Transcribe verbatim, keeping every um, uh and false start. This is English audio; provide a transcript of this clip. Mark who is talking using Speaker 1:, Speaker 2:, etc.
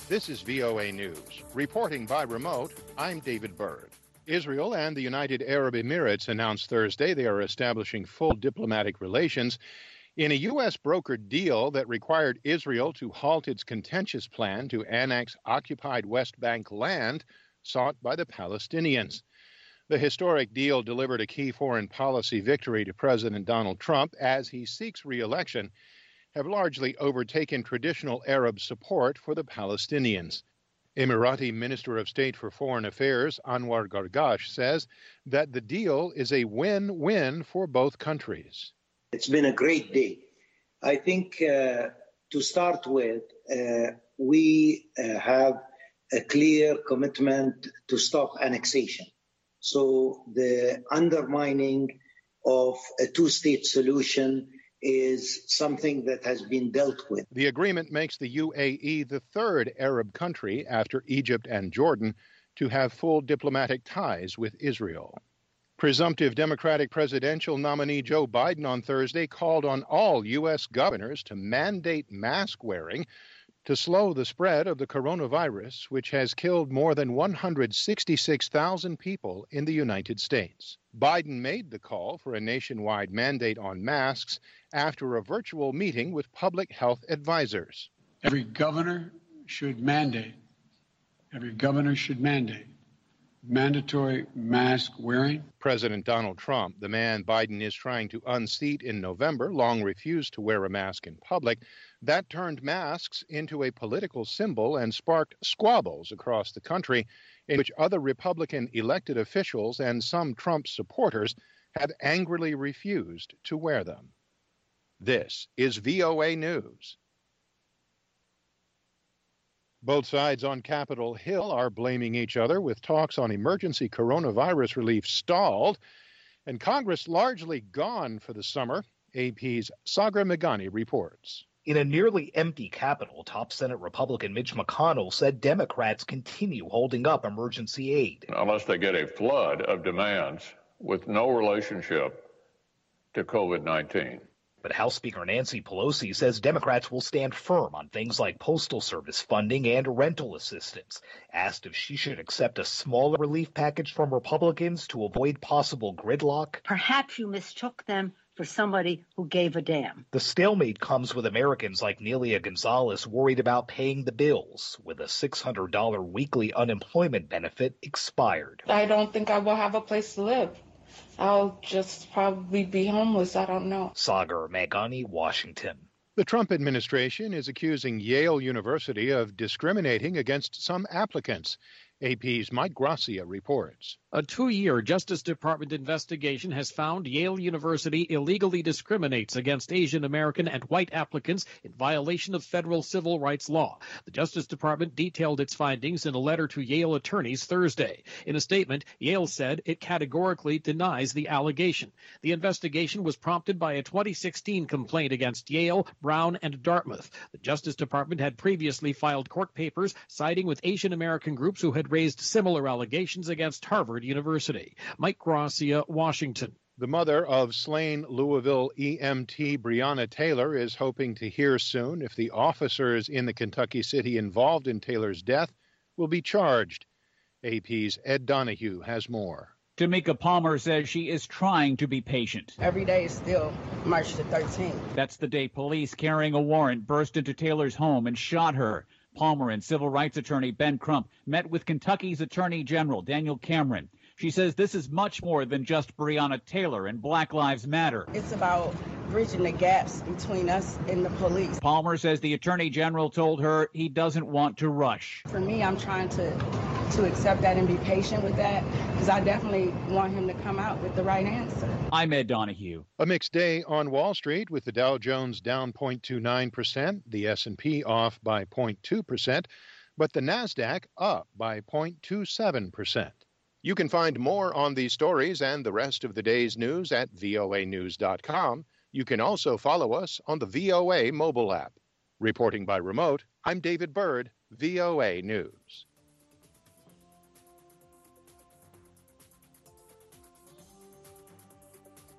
Speaker 1: This is V O A News. Reporting by remote, I'm David Byrd. Israel and the United Arab Emirates announced Thursday they are establishing full diplomatic relations in a U S brokered deal that required Israel to halt its contentious plan to annex occupied West Bank land sought by the Palestinians. The historic deal delivered a key foreign policy victory to President Donald Trump as he seeks re-election, have largely overtaken traditional Arab support for the Palestinians. Emirati Minister of State for Foreign Affairs Anwar Gargash says that the deal is a win-win for both countries.
Speaker 2: It's been a great day. I think uh, to start with, uh, we uh, have a clear commitment to stop annexation. So the undermining of a two-state solution is something that has been dealt with.
Speaker 1: The agreement makes the U A E the third Arab country after Egypt and Jordan to have full diplomatic ties with Israel. Presumptive Democratic presidential nominee Joe Biden on Thursday called on all U S governors to mandate mask wearing to slow the spread of the coronavirus, which has killed more than one hundred sixty-six thousand people in the United States. Biden made the call for a nationwide mandate on masks after a virtual meeting with public health advisors.
Speaker 3: Every governor should mandate, every governor should mandate mandatory mask wearing.
Speaker 1: President Donald Trump, the man Biden is trying to unseat in November, long refused to wear a mask in public. That turned masks into a political symbol and sparked squabbles across the country in which other Republican elected officials and some Trump supporters have angrily refused to wear them. This is V O A News. Both sides on Capitol Hill are blaming each other, with talks on emergency coronavirus relief stalled and Congress largely gone for the summer. A P's Sagar Meghani reports.
Speaker 4: In a nearly empty Capitol, top Senate Republican Mitch McConnell said Democrats continue holding up emergency aid.
Speaker 5: Unless they get a flood of demands with no relationship to COVID nineteen.
Speaker 4: But House Speaker Nancy Pelosi says Democrats will stand firm on things like Postal Service funding and rental assistance. Asked if she should accept a smaller relief package from Republicans to avoid possible gridlock.
Speaker 6: Perhaps you mistook them for somebody who gave a damn.
Speaker 4: The stalemate comes with Americans like Nelia Gonzalez worried about paying the bills, with a six hundred dollars weekly unemployment benefit expired.
Speaker 7: I don't think I will have a place to live. I'll just probably be homeless. I don't know.
Speaker 4: Sagar Meghani, Washington.
Speaker 1: The Trump administration is accusing Yale University of discriminating against some applicants. A P's Mike Gracia reports.
Speaker 8: A two-year Justice Department investigation has found Yale University illegally discriminates against Asian American and white applicants in violation of federal civil rights law. The Justice Department detailed its findings in a letter to Yale attorneys Thursday. In a statement, Yale said it categorically denies the allegation. The investigation was prompted by a twenty sixteen complaint against Yale, Brown, and Dartmouth. The Justice Department had previously filed court papers siding with Asian American groups who had raised similar allegations against Harvard University. Mike Gracia, Washington.
Speaker 1: The mother of slain Louisville E M T Breonna Taylor is hoping to hear soon if the officers in the Kentucky city involved in Taylor's death will be charged. A P's Ed Donahue has more.
Speaker 9: Tamika Palmer says she is trying to be patient.
Speaker 10: Every day is still March the thirteenth.
Speaker 9: That's the day police carrying a warrant burst into Taylor's home and shot her. Palmer and civil rights attorney Ben Crump met with Kentucky's Attorney General Daniel Cameron. She says this is much more than just Breonna Taylor and Black Lives Matter.
Speaker 10: It's about bridging the gaps between us and the police.
Speaker 9: Palmer says the Attorney General told her he doesn't want to rush.
Speaker 10: For me, I'm trying to to accept that and be patient with that, because I definitely want him to come out with the right answer.
Speaker 9: I'm Ed Donahue.
Speaker 1: A mixed day on Wall Street, with the Dow Jones down zero point two nine percent, the S and P off by zero point two percent, but the NASDAQ up by zero point two seven percent. You can find more on these stories and the rest of the day's news at V O A news dot com. You can also follow us on the V O A mobile app. Reporting by remote, I'm David Byrd, V O A News.